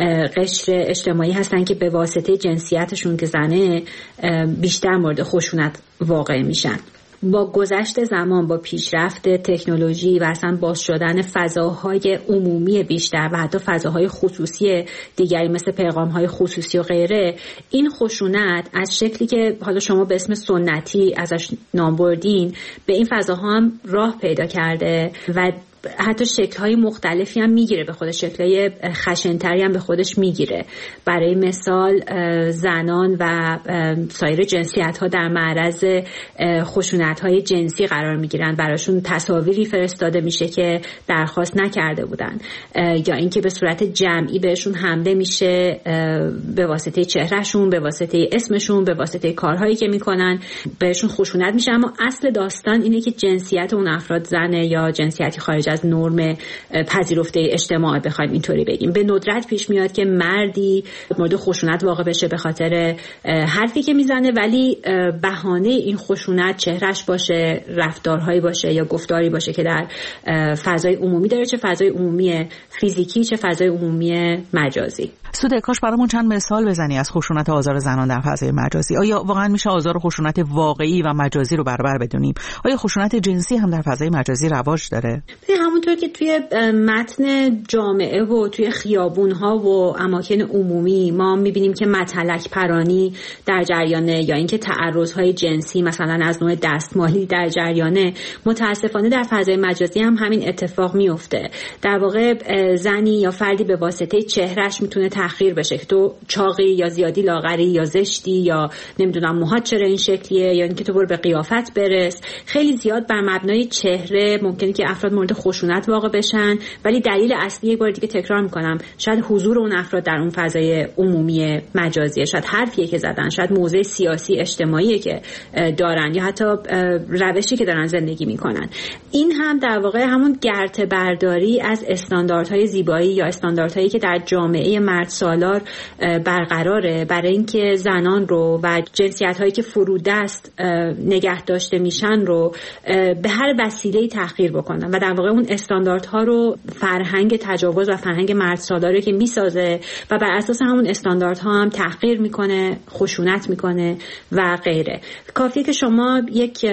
قشر اجتماعی هستن که به واسطه جنسیتشون که زنه بیشتر مورد خشونت واقع میشن. با گذشت زمان، با پیشرفت تکنولوژی و اصلا باز شدن فضاهای عمومی بیشتر و حتی فضاهای خصوصی دیگری مثل پیغام‌های خصوصی و غیره، این خشونت از شکلی که حالا شما به اسم سنتی ازش نام بردین به این فضاها هم راه پیدا کرده و حتی شکل‌های مختلفی هم میگیره به خودش، شکل‌های خشن‌تری هم به خودش میگیره. برای مثال زنان و سایر جنسیت‌ها در معرض خشونت‌های جنسی قرار میگیرن، براشون تصاویری فرستاده میشه که درخواست نکرده بودن، یا اینکه به صورت جمعی بهشون حمله میشه به واسطه چهرهشون، به واسطه اسمشون، به واسطه کارهایی که میکنن بهشون خشونت میشه. اما اصل داستان اینه که جنسیت اون افراد زنه یا جنسیتی خارج از نرم پذیرفته اجتماع، بخوایم اینطوری بگیم. به ندرت پیش میاد که مردی مورد خشونت واقع بشه به خاطر حرفی که میزنه، ولی بهانه این خشونت چهرهش باشه، رفتارهایی باشه یا گفتاری باشه که در فضای عمومی داره، چه فضای عمومی فیزیکی چه فضای عمومی مجازی. سوده، کاش برامون چند مثال بزنی از خشونت و آزار زنان در فضای مجازی. آیا واقعا میشه آزار و خشونت واقعی و مجازی رو برابر بدونیم؟ آیا خشونت جنسی هم در فضای مجازی رواج داره؟ همونطور که توی متن جامعه و توی خیابون‌ها و اماکن عمومی ما می‌بینیم که متلک پرانی در جریانه یا اینکه تعرض‌های جنسی مثلا از نوع دستمالی در جریانه، متاسفانه در فضای مجازی هم همین اتفاق میفته. در واقع زنی یا فردی به واسطه چهرهش میتونه تحقیر بشه که تو چاقی یا زیادی لاغری یا زشتی یا نمیدونم موهات چرا این شکلیه یا اینکه تو برو به قیافت برس. خیلی زیاد بر مبنای چهره ممکنه که افراد مورد خشونت واقع بشن، ولی دلیل اصلی یک بار دیگه تکرار میکنم شاید حضور اون افراد در اون فضای عمومی مجازیه، شاید حرفیه که زدن، شاید موضع سیاسی اجتماعی که دارن یا حتی روشی که دارن زندگی میکنن. این هم در واقع همون گرته برداری از استانداردهای زیبایی یا استانداردهایی که در جامعه مرد سالار برقراره برای اینکه زنان رو و جنسیت‌هایی که فرودست نگه داشته میشن رو به هر وسیله‌ای تحقیر بکنن و در واقع اون استانداردها رو فرهنگ تجاوز و فرهنگ مرد سالاری که میسازه و بر اساس همون استانداردها هم تحقیر میکنه، خشونت میکنه و غیره. کافیه که شما یک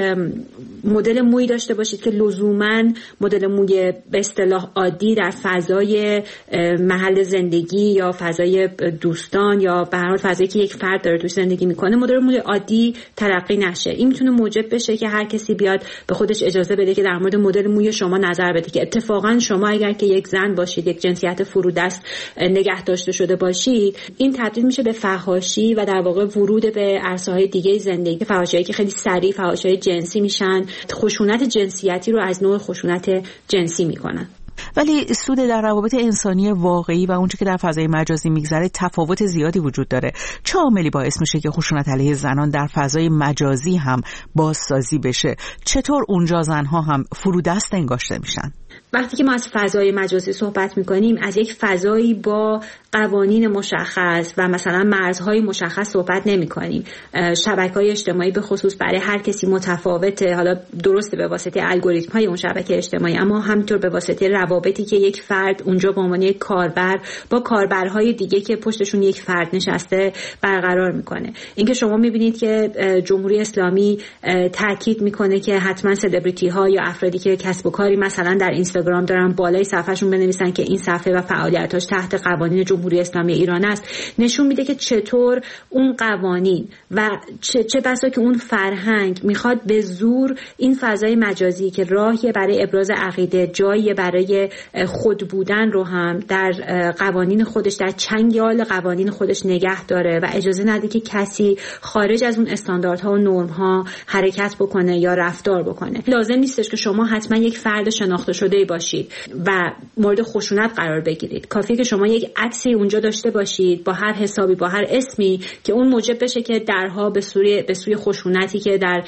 مدل مویی داشته باشید که لزوماً مدل موی به اصطلاح عادی در فضای محل زندگی یا فضای دوستان یا به هر حال فضایی که یک فرد داره توش زندگی میکنه مدل موی عادی ترقی نشه. این میتونه موجب بشه که هر کسی بیاد به خودش اجازه بده که در مورد مدل موی شما نظر بده، که اتفاقا شما اگر که یک زن باشید، یک جنسیت فرودست نگه داشته شده باشید، این تبدیل میشه به فحاشی و در واقع ورود به عرصه‌های دیگه زندگی، فحاشی‌هایی که خیلی سریع فحاشی‌های جنسی میشن، خشونت جنسیتی رو از نوع خشونت جنسی میکنن. ولی سود در روابط انسانی واقعی و اونچه که در فضای مجازی میگذره تفاوت زیادی وجود داره. چه عاملی باعث میشه که خشونت علیه زنان در فضای مجازی هم بازسازی بشه؟ چطور اونجا زنها هم فرودست انگاشته میشن؟ وقتی که ما از فضای مجازی صحبت میکنیم از یک فضایی با قوانین مشخص و مثلا مرزهای مشخص صحبت نمیکنیم. شبکه‌های اجتماعی به خصوص برای هر کسی متفاوته، حالا درسته به واسطه الگوریتم‌های اون شبکه اجتماعی، اما همینطور به واسطه روابطی که یک فرد اونجا به عنوان یک کاربر با کاربرهای دیگه که پشتشون یک فرد نشسته برقرار میکنه. اینکه شما میبینید که جمهوری اسلامی تاکید میکنه که حتما سلبریتی‌ها یا افرادی که کسب و کاری مثلا در اینستاگرام دارن بالای صفحهشون بنویسن که این صفحه و فعالیتاش تحت قوانین جمهوری اسلامی ایران است، نشون میده که چطور اون قوانین و چه بسا که اون فرهنگ میخواد به زور این فضای مجازی که راهی برای ابراز عقیده، جایی برای خود بودن رو هم در قوانین خودش، در چنگال قوانین خودش نگه داره و اجازه نده که کسی خارج از اون استانداردها و نرم‌ها حرکت بکنه یا رفتار بکنه. لازم نیستش که شما حتما یک فرد شناخته شده باشید و مورد خشونت قرار بگیرید. کافیه که شما یک عکسی اونجا داشته باشید با هر حسابی، با هر اسمی که اون موجب بشه که درها به سوی خشونتی که در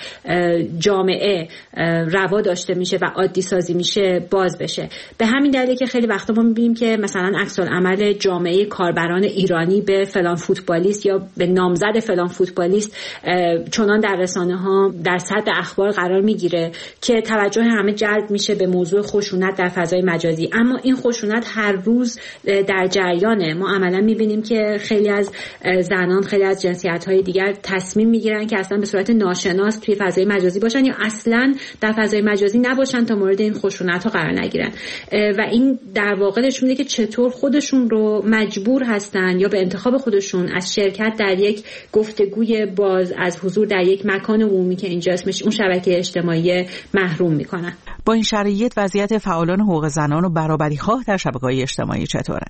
جامعه روا داشته میشه و عادی سازی میشه باز بشه. به همین دلیله که خیلی وقتا ما میبینیم که مثلا عکس العمل جامعه کاربران ایرانی به فلان فوتبالیست یا به نامزد فلان فوتبالیست چنان در رسانه‌ها در صدر اخبار قرار میگیره که توجه همه جلب میشه به موضوع خشونت در فضای مجازی. اما این خشونت هر روز در جریانه. ما عملا میبینیم که خیلی از زنان، خیلی از جنسیت‌های دیگر تصمیم میگیرن که اصلا به صورت ناشناس توی فضای مجازی باشن یا اصلا در فضای مجازی نباشن تا مورد این خشونت‌ها قرار نگیرن و این در واقع نشون میده که چطور خودشون رو مجبور هستن یا به انتخاب خودشون از شرکت در یک گفتگوی باز، از حضور در یک مکان عمومی که اینجا اسمش اون شبکه اجتماعی محروم میکنن. با این شرایط وضعیت فعالان حقوق زنان و برابری‌خواه در شبکه‌های اجتماعی چطوره؟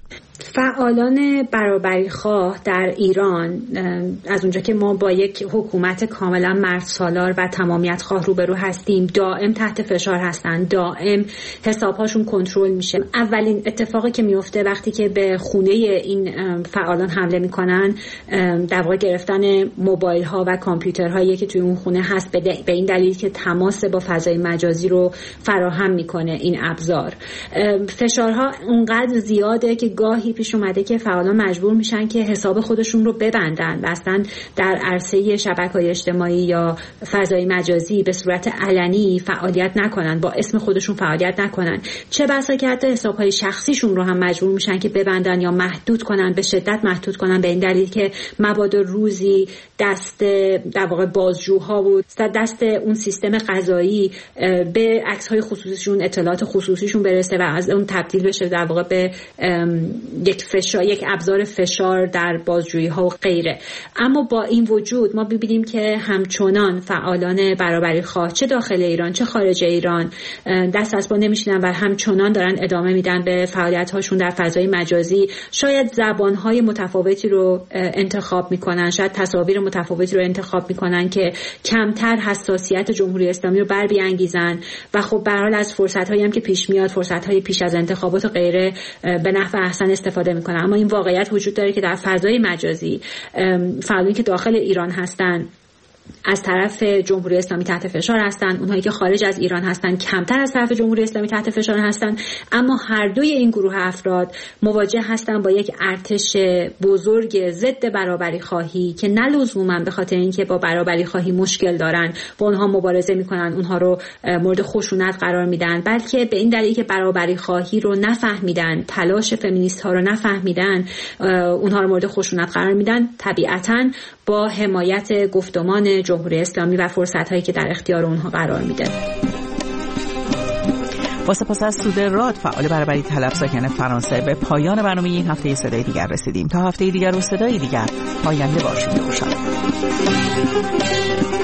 فعالان برابری‌خواه در ایران از اونجا که ما با یک حکومت کاملا مرد سالار و تمامیت خواه روبرو هستیم، دائم تحت فشار هستن، دائم حساب‌هاشون کنترل میشه. اولین اتفاقی که میفته وقتی که به خونه این فعالان حمله میکنن در واقع گرفتن موبایل‌ها و کامپیوترهایی که توی اون خونه هست به این دلیل که تماس با فضای مجازی رو فراهم میکنه این ابزار. فشارها اونقدر زیاده که گاهی پیش اومده که فعالان مجبور میشن که حساب خودشون رو ببندن و اصلا در عرصه شبکه‌های اجتماعی یا فضای مجازی به صورت علنی فعالیت نکنن، با اسم خودشون فعالیت نکنن. چه بسا که حتی حساب‌های شخصیشون رو هم مجبور میشن که ببندن یا محدود کنن، به شدت محدود کنن، به این دلیل که مبادا روزی دست در واقع بازجوها و دست اون سیستم قضایی به عکس‌های خصوصیشون، اطلاعات خصوصی خصوصیشون برسه و از اون تبدیل بشه در واقع به یک ابزار فشار در بازجویی ها و غیره. اما با این وجود ما ببینیم که همچنان فعالان برابری خواه چه داخل ایران چه خارج ایران دست از پا نمیشینن و همچنان دارن ادامه میدن به فعالیت هاشون در فضای مجازی. شاید زبان های متفاوتی رو انتخاب میکنن، شاید تصاویر متفاوتی رو انتخاب میکنن که کمتر حساسیت جمهوری اسلامی رو بر بیانگیزن و خب به هر حال از فرصت هایی هم که پیش میاد، فرصت های پیش از انتخابات و غیره، به نفع احسن استفاده میکنن. اما این واقعیت وجود داره که در فضای مجازی فعالانی که داخل ایران هستن از طرف جمهوری اسلامی تحت فشار هستند، اونهایی که خارج از ایران هستند کمتر از طرف جمهوری اسلامی تحت فشار هستند. اما هر دوی این گروه افراد مواجه هستند با یک ارتش بزرگ ضد برابری خواهی که نه لزوما به خاطر اینکه با برابری خواهی مشکل دارن با اونها مبارزه میکنن، اونها رو مورد خشونت قرار میدن، بلکه به این دلیل که برابری خواهی رو نفهمیدن، تلاش فمینیست ها رو نفهمیدن، اونها رو مورد خشونت قرار میدن. طبیعتاً با حمایت گفتمان جمهوری اسلامی و فرصت‌هایی که در اختیار اونها قرار میده. با سپاس از سوده راد، فعال برابری طلب ساکن فرانسه، به پایان برنامه این هفته صدای دیگر رسیدیم. تا هفته دیگر و صدای دیگر، پاینده باشید.